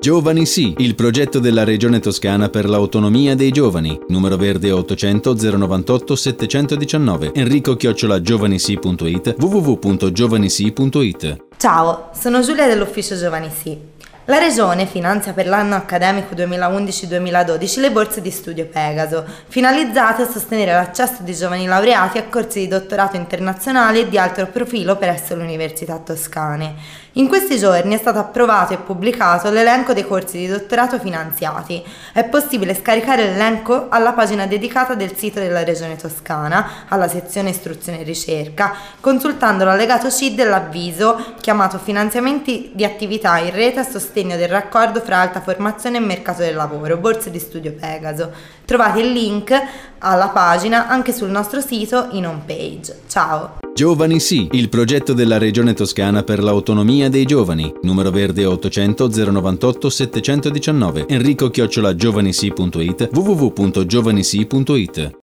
Giovani Sì, il progetto della Regione Toscana per l'autonomia dei giovani. Numero verde 800 098 719. Enrico@giovanisi.it, www.giovanisi.it. Ciao, sono Giulia dell'ufficio Giovani Sì. La Regione finanzia per l'anno accademico 2011-2012 le borse di studio Pegaso, finalizzate a sostenere l'accesso di giovani laureati a corsi di dottorato internazionali e di alto profilo presso le università toscane. In questi giorni è stato approvato e pubblicato l'elenco dei corsi di dottorato finanziati. È possibile scaricare l'elenco alla pagina dedicata del sito della Regione Toscana, alla sezione Istruzione e Ricerca, consultando l'allegato C dell'avviso chiamato Finanziamenti di attività in rete a sostegno del raccordo fra alta formazione e mercato del lavoro, borse di studio Pegaso. Trovate il link alla pagina anche sul nostro sito in home page. Ciao! Giovani Sì, il progetto della Regione Toscana per l'autonomia dei giovani. Numero verde 800 098 719. Enrico@giovanisi.it, www.giovanisi.it.